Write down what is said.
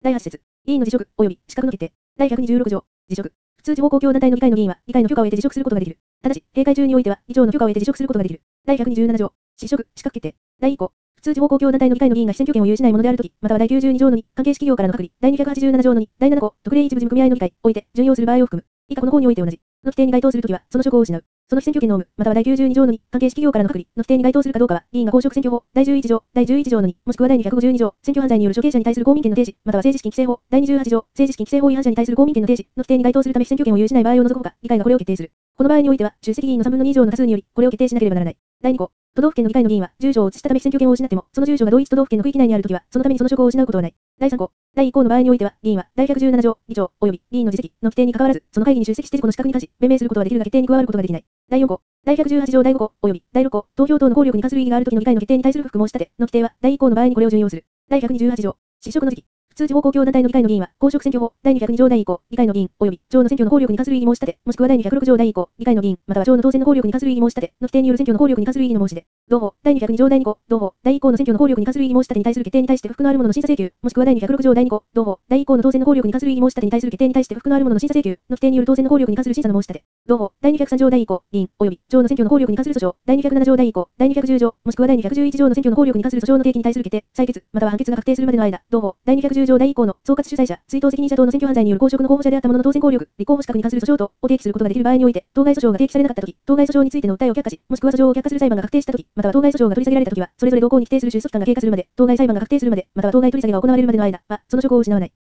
第8節。議員の辞職及び資格の決定。第126条。辞職。普通地方公共団体の議会の議員は、議会の許可を得て辞職することができる。ただし、閉会中においては、議長の許可を得て辞職することができる。第127条。失職、資格決定。第1項。普通地方公共団体の議会の議員が被選挙権を有しないものであるとき、または第92条の2、関係式業からの隔離、第287条の2、第7項、特例一部事務組合の議会、おいて、準用する場合を含む。以下この項において同じ。の規定に該当するときは、その職を失う。その被選挙権の有無、または第92条の2、関係式業からの隔離、の規定に該当するかどうかは、議員が公職選挙法、第11条、第11条の2、もしくは第252条、選挙犯罪による処刑者に対する公民権の停止、または政治資金規正法、第28条、政治資金規正法違反者に対する公民権の停止、の規定に該当するため被選挙権を有しない場合を除くほか、議会がこれを決定する。この場合においては、出席議員の3分の2以上の多数により、これを決定しなければならない。第2項。都道府県の議会の議員は、住所を移したため被選挙権を失っても、その住所が同一都道府県の区域内にあるときは、そのためにその職を失うことはない。第3項。第1項の場合においては、議員は、第117条、議長、及び議員の辞職の規定に関わらず、その会議に出席して自己の資格に関し、弁明することはできるが決定に加わることができない。第4項。第118条第5項、及び第6項、投票等の効力に関する異議があるときの議会の決定に対する不服申し立ての規定は、第1項の場合にこれを準用する。第128条。失職の時期。普通地方公共団体の議会の議員は、公職選挙法、第202条第1項、議会の議員、及び、長の選挙の効力に関する異議申し立て、もしくは第206条第1項、議会の議員、または長の当選の効力に関する異議申し立て、の規定による選挙の効力に関する異議の申し出。同法、第202条第2項、同法、第1項の選挙の効力に関する異議申し立てに対する決定に対して不服のある者の審査請求、もしくは第206条第2項、同法、第1項の当選の効力に関する異議申し立てに対する決定に対して不服のある者の審査請求、の規定による当選の効力に関する審査の申し立て。同法、第203条第1項、議員、及び、長の選挙の効力に関する訴訟、第207条第1項、第210条、もしくは第211条の選挙の効力に関する訴訟の提起に対する決定、採決、または判決が確定するまでの間、同法、第210条第1項の総括主催者、追悼責任者等の選挙犯罪による公職の候補者であった者の当選効力、立候補資格に関する訴訟等を提起することができる場合において、当該訴訟が提起されなかったとき、当該訴訟についての訴えを却下し、もしくは訴訟を却下する裁判が確定したとき、または当該訴訟が取り下げられたときは、それぞれ同項に規定する収束期間が経過するまで、当該裁判が確定するまで、または当該取り下げが行われるまでの間は、その職を失わない。